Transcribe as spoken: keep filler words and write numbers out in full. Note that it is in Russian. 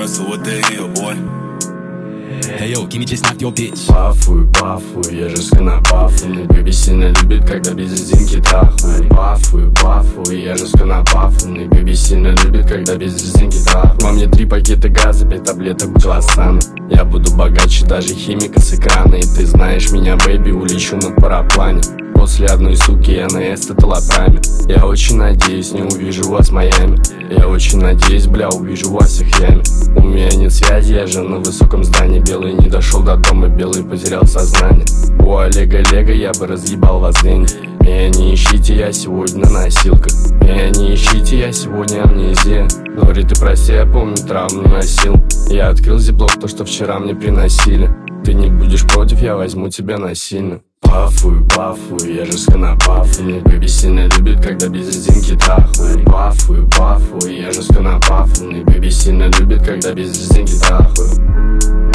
wrestle with the heel, boy. Hey yo, Kimmy just knocked your bitch. Пафую, пафую, я жестко на пафую. Бэби сильно любит, когда без резинки трахаю. Пафую, пафую, я жестко на пафую. Бэби сильно любит, когда без резинки трахаю. Во мне три пакета газа, пять таблеток Джолосана. Я буду богаче даже химика с экрана. И ты знаешь меня, бэби, улечу на параплане. После одной суки я на эстетолопраме. Я очень надеюсь, не увижу вас в Майами. Я очень надеюсь, бля, увижу вас всех в яме. У меня нет связи, я же на высоком здании. Белый не дошел до дома, белый потерял сознание. У Олега Лего я бы разъебал вас деньги. Меня не ищите, я сегодня на носилках. Меня не ищите, я сегодня амнезия. Нори, ты прости, я помню, травму носил. Я открыл зиплок, то, что вчера мне приносили. Ты не будешь против, я возьму тебя насильно. Пафую, пафую, я жестко на пафую. Бэби сильно любит, когда без резинки трахаю. Пафую, пафую, я жестко на пафую. Бэби сильно любит, когда без резинки трахаю.